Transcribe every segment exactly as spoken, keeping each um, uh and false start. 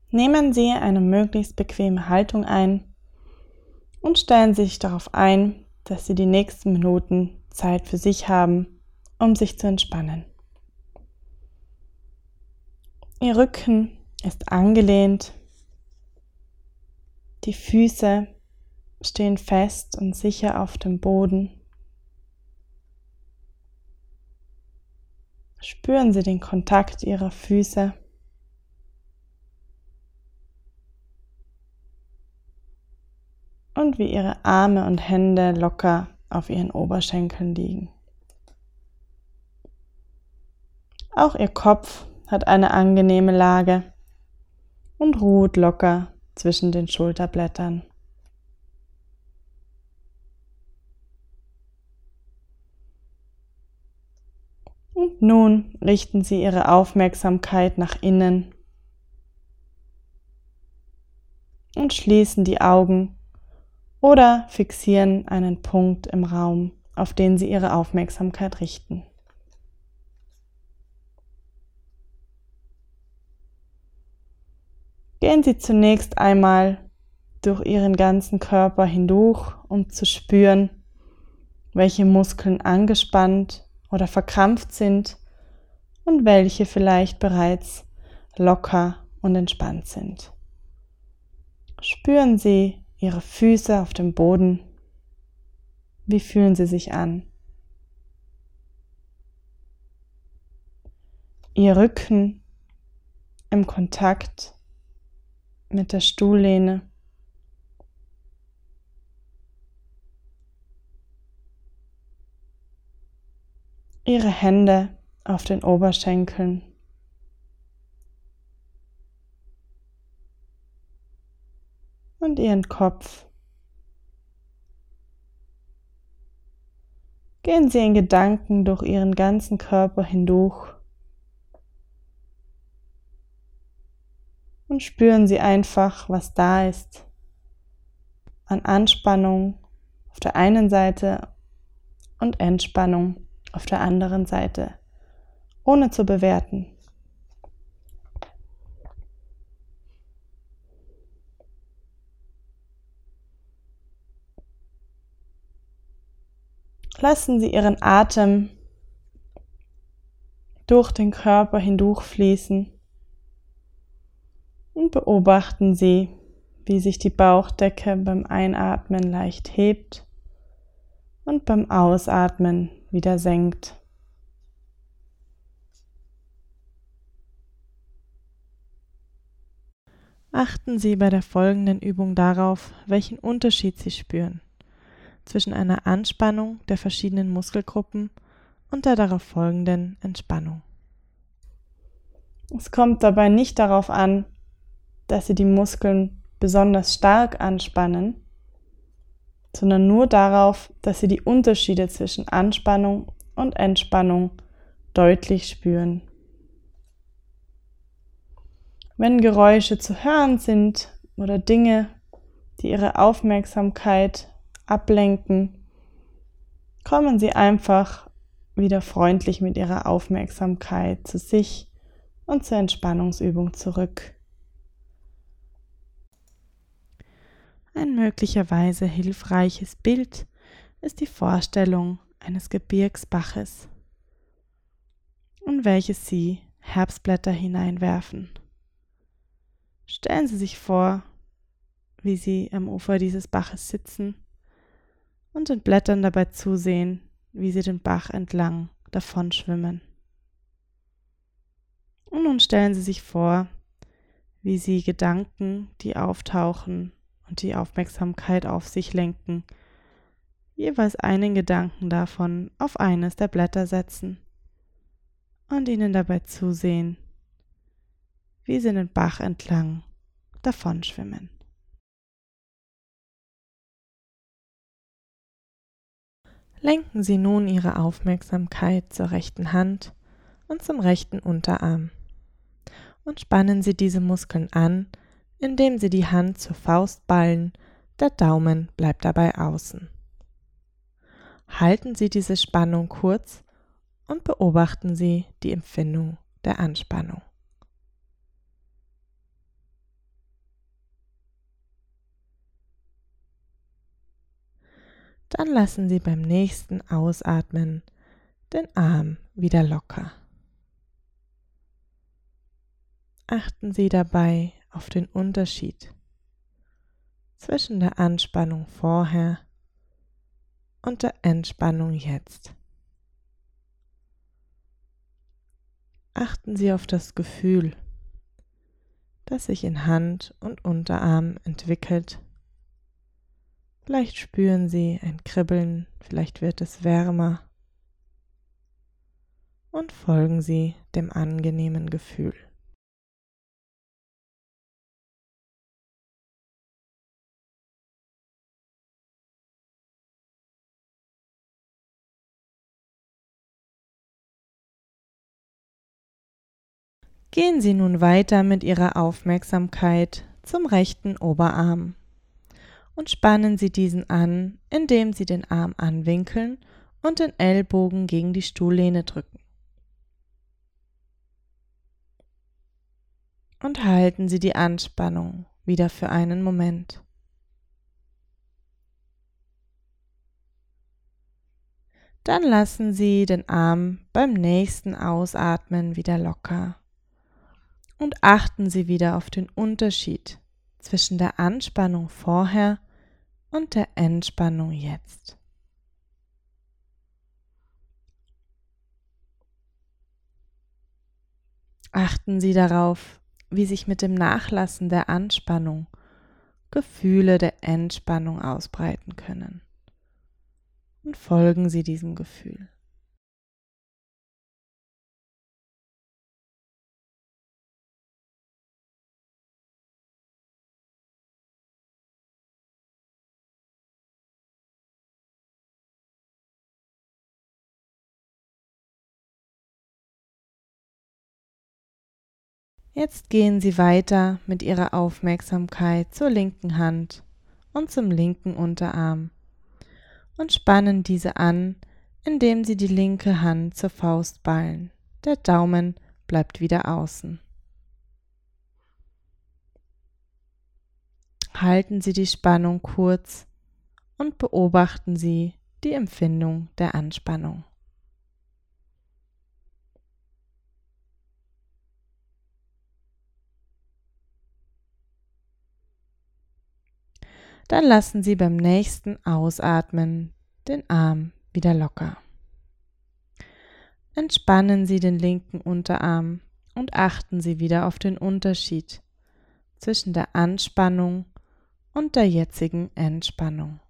Nehmen Sie eine möglichst bequeme Haltung ein und stellen Sie sich darauf ein, dass Sie die nächsten Minuten Zeit für sich haben, um sich zu entspannen. Ihr Rücken ist angelehnt, die Füße stehen fest und sicher auf dem Boden. Spüren Sie den Kontakt Ihrer Füße. Und wie Ihre Arme und Hände locker auf Ihren Oberschenkeln liegen. Auch Ihr Kopf hat eine angenehme Lage und ruht locker zwischen den Schulterblättern. Und nun richten Sie Ihre Aufmerksamkeit nach innen und schließen die Augen oder fixieren einen Punkt im Raum, auf den Sie Ihre Aufmerksamkeit richten. Gehen Sie zunächst einmal durch Ihren ganzen Körper hindurch, um zu spüren, welche Muskeln angespannt oder verkrampft sind und welche vielleicht bereits locker und entspannt sind. Spüren Sie Ihre Füße auf dem Boden. Wie fühlen sie sich an? Ihr Rücken im Kontakt mit der Stuhllehne. Ihre Hände auf den Oberschenkeln. Und Ihren Kopf. Gehen Sie in Gedanken durch Ihren ganzen Körper hindurch und spüren Sie einfach, was da ist an Anspannung auf der einen Seite und Entspannung auf der anderen Seite, ohne zu bewerten. Lassen Sie Ihren Atem durch den Körper hindurchfließen und beobachten Sie, wie sich die Bauchdecke beim Einatmen leicht hebt und beim Ausatmen wieder senkt. Achten Sie bei der folgenden Übung darauf, welchen Unterschied Sie spüren zwischen einer Anspannung der verschiedenen Muskelgruppen und der darauf folgenden Entspannung. Es kommt dabei nicht darauf an, dass Sie die Muskeln besonders stark anspannen, sondern nur darauf, dass Sie die Unterschiede zwischen Anspannung und Entspannung deutlich spüren. Wenn Geräusche zu hören sind oder Dinge, die Ihre Aufmerksamkeit ablenken, kommen Sie einfach wieder freundlich mit Ihrer Aufmerksamkeit zu sich und zur Entspannungsübung zurück. Ein möglicherweise hilfreiches Bild ist die Vorstellung eines Gebirgsbaches, in welches Sie Herbstblätter hineinwerfen. Stellen Sie sich vor, wie Sie am Ufer dieses Baches sitzen und den Blättern dabei zusehen, wie sie den Bach entlang davonschwimmen. Und nun stellen Sie sich vor, wie Sie Gedanken, die auftauchen und die Aufmerksamkeit auf sich lenken, jeweils einen Gedanken davon auf eines der Blätter setzen und ihnen dabei zusehen, wie sie den Bach entlang davonschwimmen. Lenken Sie nun Ihre Aufmerksamkeit zur rechten Hand und zum rechten Unterarm und spannen Sie diese Muskeln an, indem Sie die Hand zur Faust ballen, der Daumen bleibt dabei außen. Halten Sie diese Spannung kurz und beobachten Sie die Empfindung der Anspannung. Dann lassen Sie beim nächsten Ausatmen den Arm wieder locker. Achten Sie dabei auf den Unterschied zwischen der Anspannung vorher und der Entspannung jetzt. Achten Sie auf das Gefühl, das sich in Hand und Unterarm entwickelt. Vielleicht spüren Sie ein Kribbeln, vielleicht wird es wärmer und folgen Sie dem angenehmen Gefühl. Gehen Sie nun weiter mit Ihrer Aufmerksamkeit zum rechten Oberarm und spannen Sie diesen an, indem Sie den Arm anwinkeln und den Ellbogen gegen die Stuhllehne drücken. Und halten Sie die Anspannung wieder für einen Moment. Dann lassen Sie den Arm beim nächsten Ausatmen wieder locker. Und achten Sie wieder auf den Unterschied zwischen der Anspannung vorher und der Entspannung jetzt. Achten Sie darauf, wie sich mit dem Nachlassen der Anspannung Gefühle der Entspannung ausbreiten können. Und folgen Sie diesem Gefühl. Jetzt gehen Sie weiter mit Ihrer Aufmerksamkeit zur linken Hand und zum linken Unterarm und spannen diese an, indem Sie die linke Hand zur Faust ballen. Der Daumen bleibt wieder außen. Halten Sie die Spannung kurz und beobachten Sie die Empfindung der Anspannung. Dann lassen Sie beim nächsten Ausatmen den Arm wieder locker. Entspannen Sie den linken Unterarm und achten Sie wieder auf den Unterschied zwischen der Anspannung und der jetzigen Entspannung.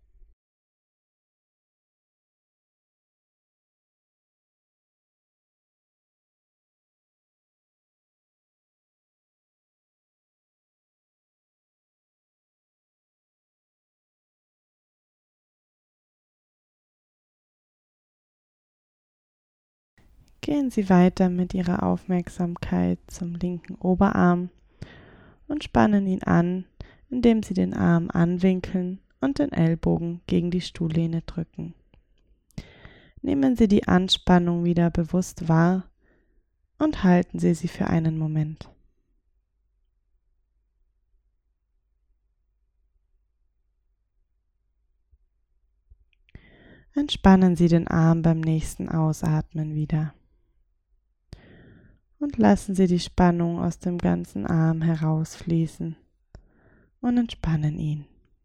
Gehen Sie weiter mit Ihrer Aufmerksamkeit zum linken Oberarm und spannen ihn an, indem Sie den Arm anwinkeln und den Ellbogen gegen die Stuhllehne drücken. Nehmen Sie die Anspannung wieder bewusst wahr und halten Sie sie für einen Moment. Entspannen Sie den Arm beim nächsten Ausatmen wieder. Und lassen Sie die Spannung aus dem ganzen Arm herausfließen und entspannen ihn.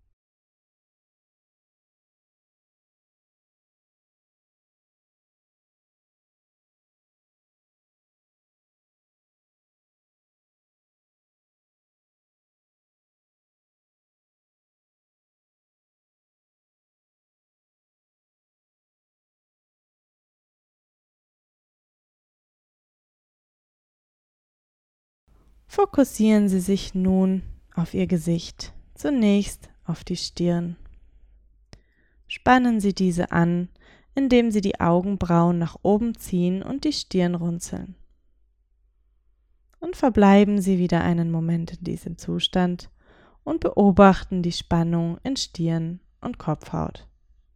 Fokussieren Sie sich nun auf Ihr Gesicht, zunächst auf die Stirn. Spannen Sie diese an, indem Sie die Augenbrauen nach oben ziehen und die Stirn runzeln. Und verbleiben Sie wieder einen Moment in diesem Zustand und beobachten die Spannung in Stirn und Kopfhaut.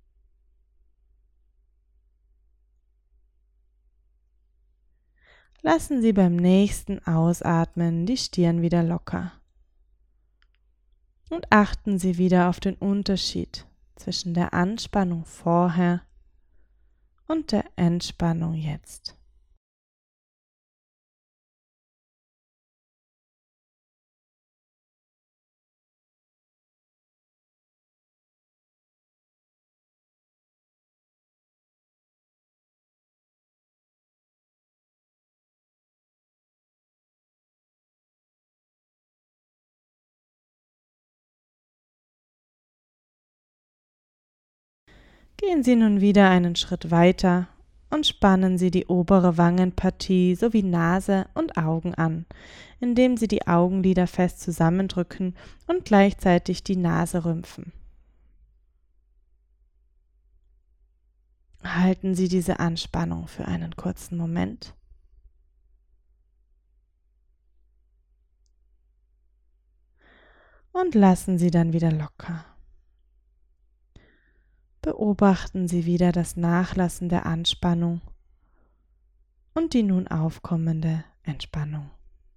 Lassen Sie beim nächsten Ausatmen die Stirn wieder locker. Und achten Sie wieder auf den Unterschied zwischen der Anspannung vorher und der Entspannung jetzt. Gehen Sie nun wieder einen Schritt weiter und spannen Sie die obere Wangenpartie sowie Nase und Augen an, indem Sie die Augenlider fest zusammendrücken und gleichzeitig die Nase rümpfen. Halten Sie diese Anspannung für einen kurzen Moment. Und lassen Sie dann wieder locker. Beobachten Sie wieder das Nachlassen der Anspannung und die nun aufkommende Entspannung.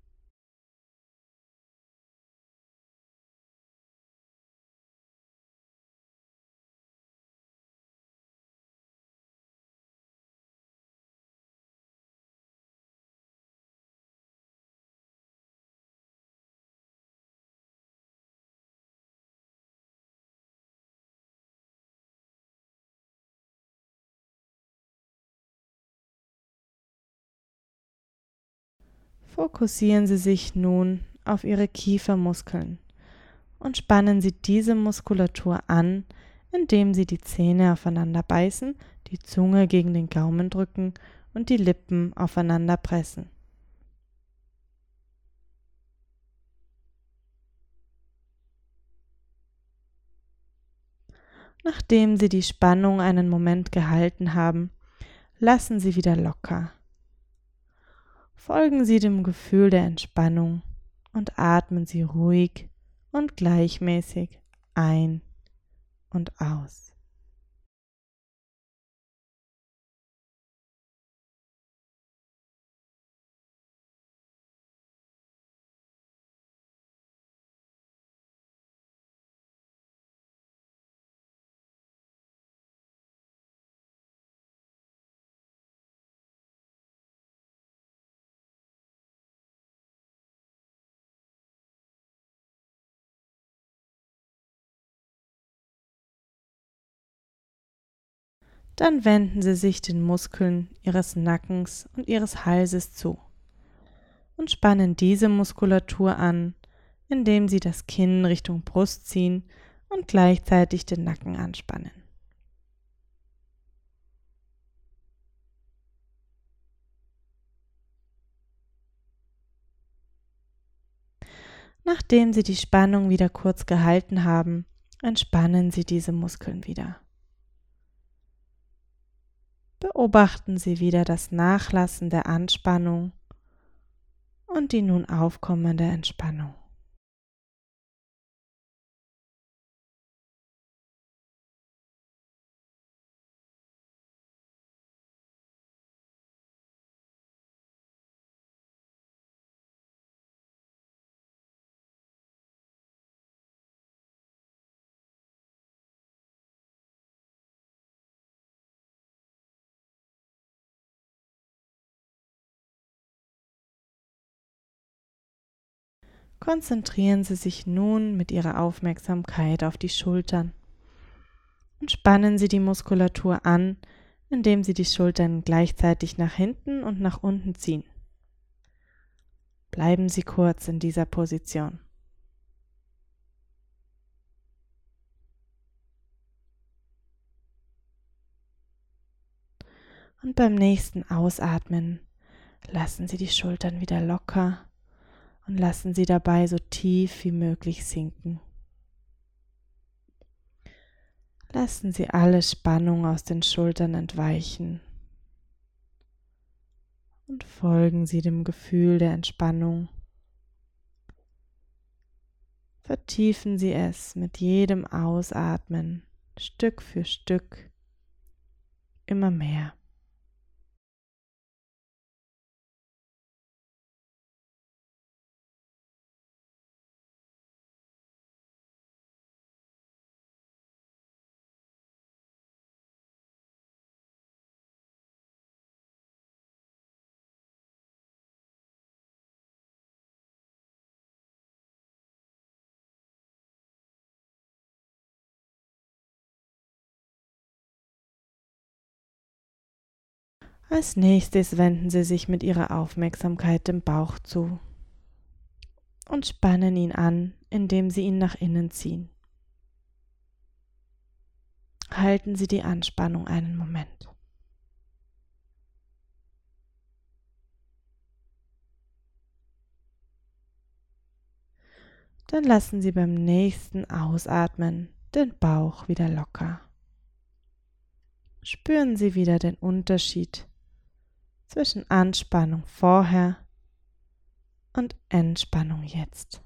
Fokussieren Sie sich nun auf Ihre Kiefermuskeln und spannen Sie diese Muskulatur an, indem Sie die Zähne aufeinander beißen, die Zunge gegen den Gaumen drücken und die Lippen aufeinander pressen. Nachdem Sie die Spannung einen Moment gehalten haben, lassen Sie wieder locker. Folgen Sie dem Gefühl der Entspannung und atmen Sie ruhig und gleichmäßig ein und aus. Dann wenden Sie sich den Muskeln Ihres Nackens und Ihres Halses zu und spannen diese Muskulatur an, indem Sie das Kinn Richtung Brust ziehen und gleichzeitig den Nacken anspannen. Nachdem Sie die Spannung wieder kurz gehalten haben, entspannen Sie diese Muskeln wieder. Beobachten Sie wieder das Nachlassen der Anspannung und die nun aufkommende Entspannung. Konzentrieren Sie sich nun mit Ihrer Aufmerksamkeit auf die Schultern und spannen Sie die Muskulatur an, indem Sie die Schultern gleichzeitig nach hinten und nach unten ziehen. Bleiben Sie kurz in dieser Position. Und beim nächsten Ausatmen lassen Sie die Schultern wieder locker und lassen Sie dabei so tief wie möglich sinken. Lassen Sie alle Spannung aus den Schultern entweichen und folgen Sie dem Gefühl der Entspannung. Vertiefen Sie es mit jedem Ausatmen Stück für Stück immer mehr. Als nächstes wenden Sie sich mit Ihrer Aufmerksamkeit dem Bauch zu und spannen ihn an, indem Sie ihn nach innen ziehen. Halten Sie die Anspannung einen Moment. Dann lassen Sie beim nächsten Ausatmen den Bauch wieder locker. Spüren Sie wieder den Unterschied zwischen Anspannung vorher und Entspannung jetzt.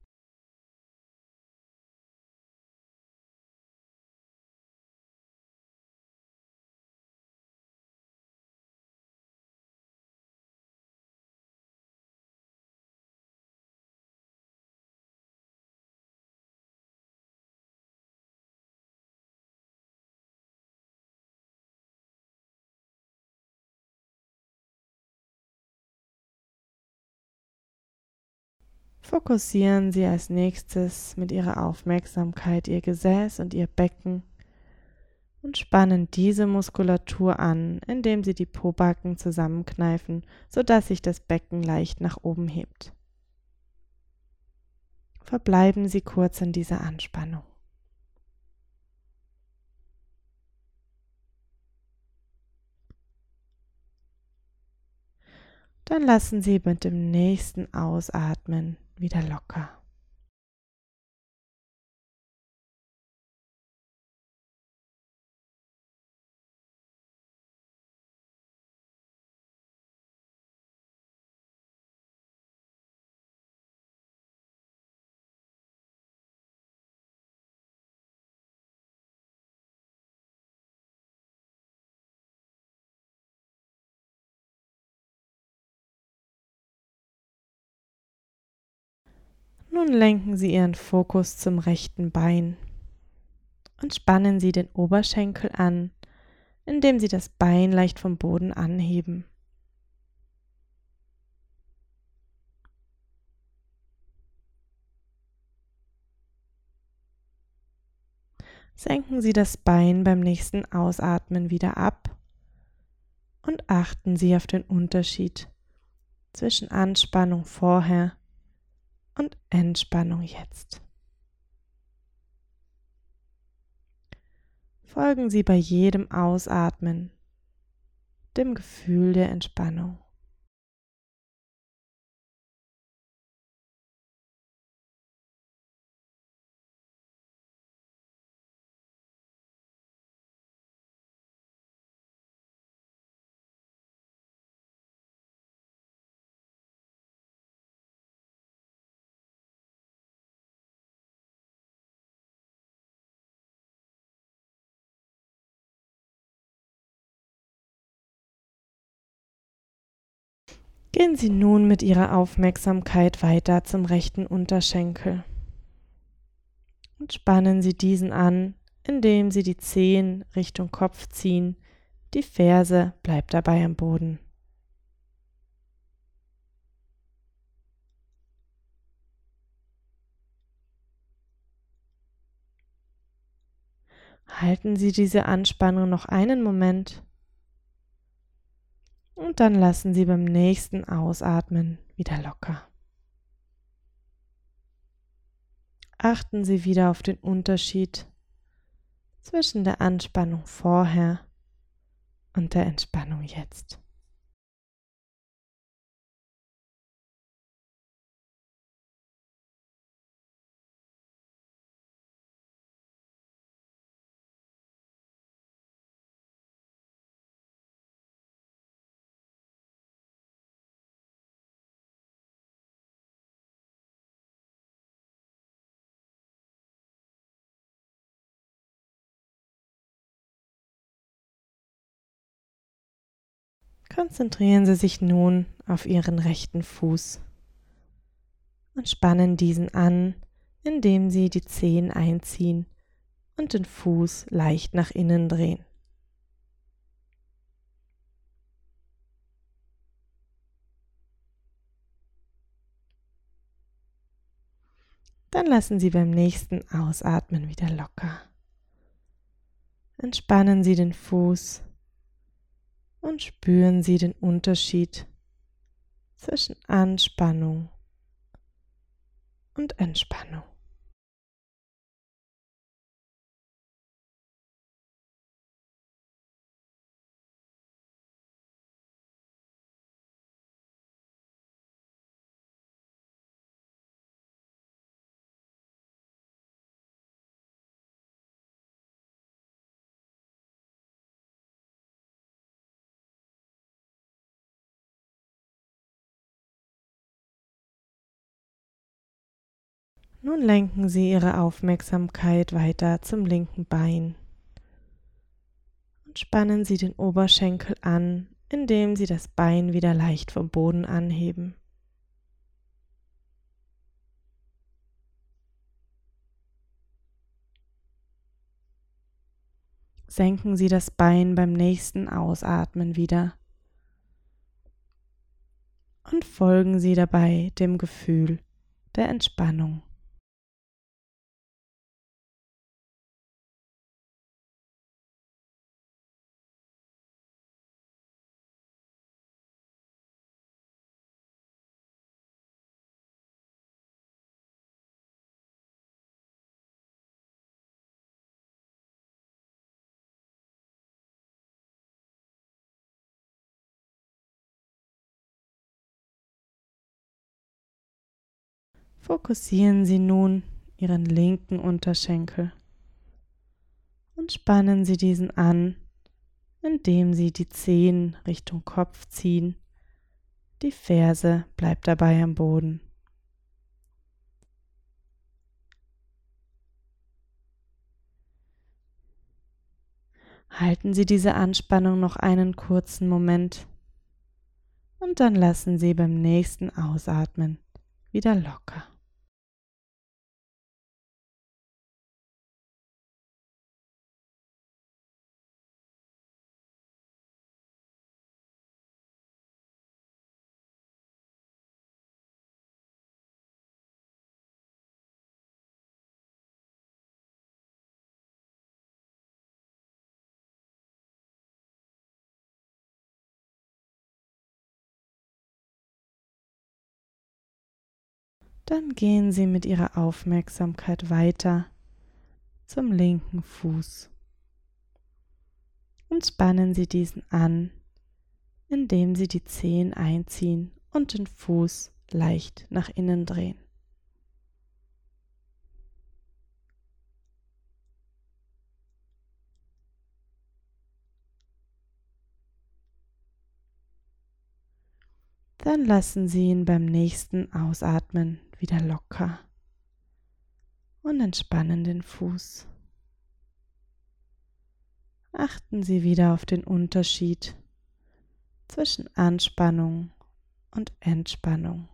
Fokussieren Sie als nächstes mit Ihrer Aufmerksamkeit Ihr Gesäß und Ihr Becken und spannen diese Muskulatur an, indem Sie die Pobacken zusammenkneifen, sodass sich das Becken leicht nach oben hebt. Verbleiben Sie kurz in dieser Anspannung. Dann lassen Sie mit dem nächsten Ausatmen wieder locker. Nun lenken Sie Ihren Fokus zum rechten Bein und spannen Sie den Oberschenkel an, indem Sie das Bein leicht vom Boden anheben. Senken Sie das Bein beim nächsten Ausatmen wieder ab und achten Sie auf den Unterschied zwischen Anspannung vorher und Entspannung jetzt. Folgen Sie bei jedem Ausatmen dem Gefühl der Entspannung. Gehen Sie nun mit Ihrer Aufmerksamkeit weiter zum rechten Unterschenkel und spannen Sie diesen an, indem Sie die Zehen Richtung Kopf ziehen. Die Ferse bleibt dabei am Boden. Halten Sie diese Anspannung noch einen Moment und dann lassen Sie beim nächsten Ausatmen wieder locker. Achten Sie wieder auf den Unterschied zwischen der Anspannung vorher und der Entspannung jetzt. Konzentrieren Sie sich nun auf Ihren rechten Fuß und spannen diesen an, indem Sie die Zehen einziehen und den Fuß leicht nach innen drehen. Dann lassen Sie beim nächsten Ausatmen wieder locker. Entspannen Sie den Fuß und spüren Sie den Unterschied zwischen Anspannung und Entspannung. Nun lenken Sie Ihre Aufmerksamkeit weiter zum linken Bein und spannen Sie den Oberschenkel an, indem Sie das Bein wieder leicht vom Boden anheben. Senken Sie das Bein beim nächsten Ausatmen wieder und folgen Sie dabei dem Gefühl der Entspannung. Fokussieren Sie nun Ihren linken Unterschenkel und spannen Sie diesen an, indem Sie die Zehen Richtung Kopf ziehen. Die Ferse bleibt dabei am Boden. Halten Sie diese Anspannung noch einen kurzen Moment und dann lassen Sie beim nächsten Ausatmen wieder locker. Dann gehen Sie mit Ihrer Aufmerksamkeit weiter zum linken Fuß und spannen Sie diesen an, indem Sie die Zehen einziehen und den Fuß leicht nach innen drehen. Dann lassen Sie ihn beim nächsten Ausatmen wieder locker und entspannen den Fuß. Achten Sie wieder auf den Unterschied zwischen Anspannung und Entspannung.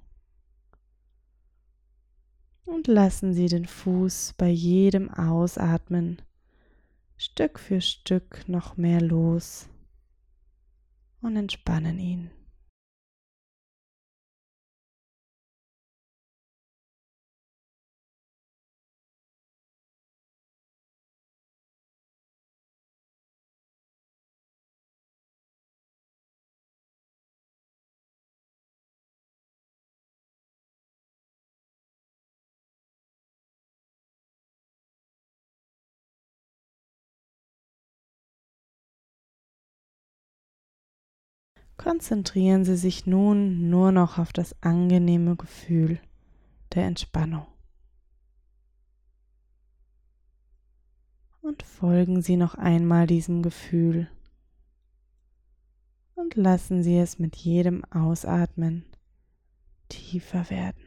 Und lassen Sie den Fuß bei jedem Ausatmen Stück für Stück noch mehr los und entspannen ihn. Konzentrieren Sie sich nun nur noch auf das angenehme Gefühl der Entspannung. Und folgen Sie noch einmal diesem Gefühl und lassen Sie es mit jedem Ausatmen tiefer werden.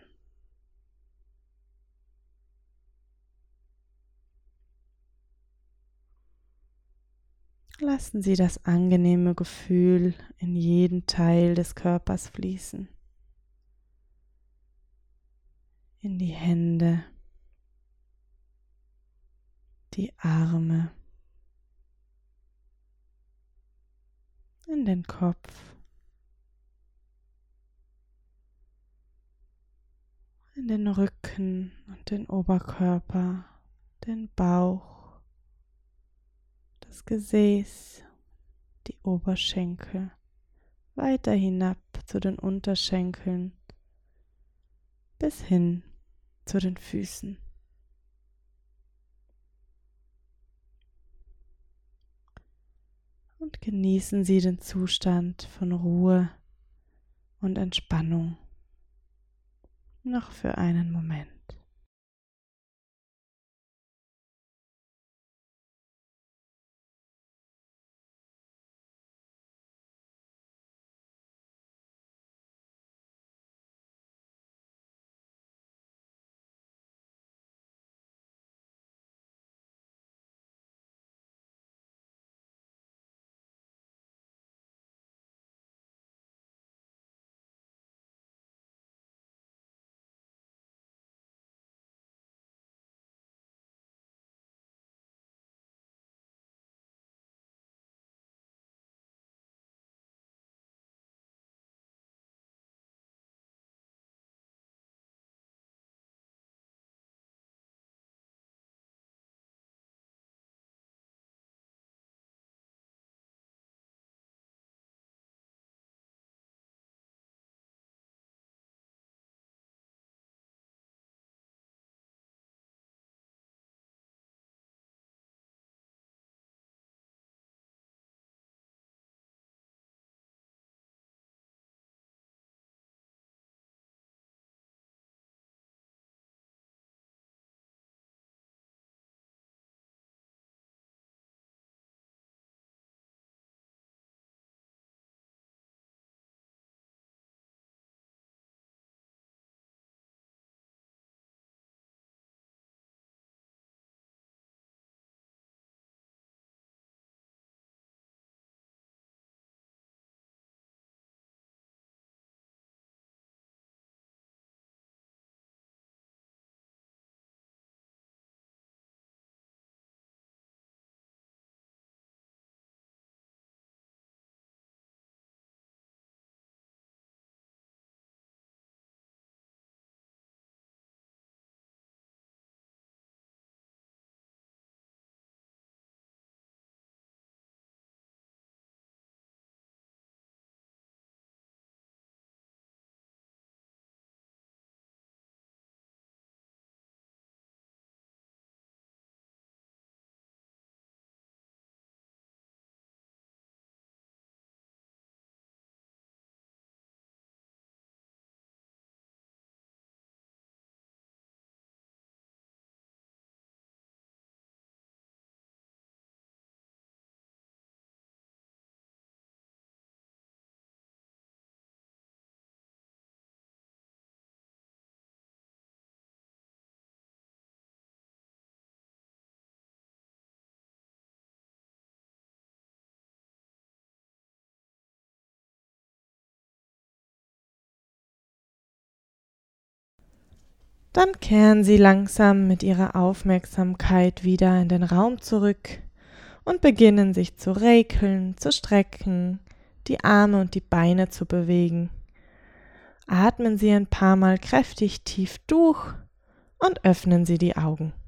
Lassen Sie das angenehme Gefühl in jeden Teil des Körpers fließen. In die Hände, die Arme, in den Kopf, in den Rücken und den die Oberschenkel, weiter hinab zu den Unterschenkeln, bis hin zu den Füßen. Und genießen Sie den Zustand von Ruhe und Entspannung noch für einen Moment. Dann kehren Sie langsam mit Ihrer Aufmerksamkeit wieder in den Raum zurück und beginnen sich zu räkeln, zu strecken, die Arme und die Beine zu bewegen. Atmen Sie ein paar Mal kräftig tief durch und öffnen Sie die Augen.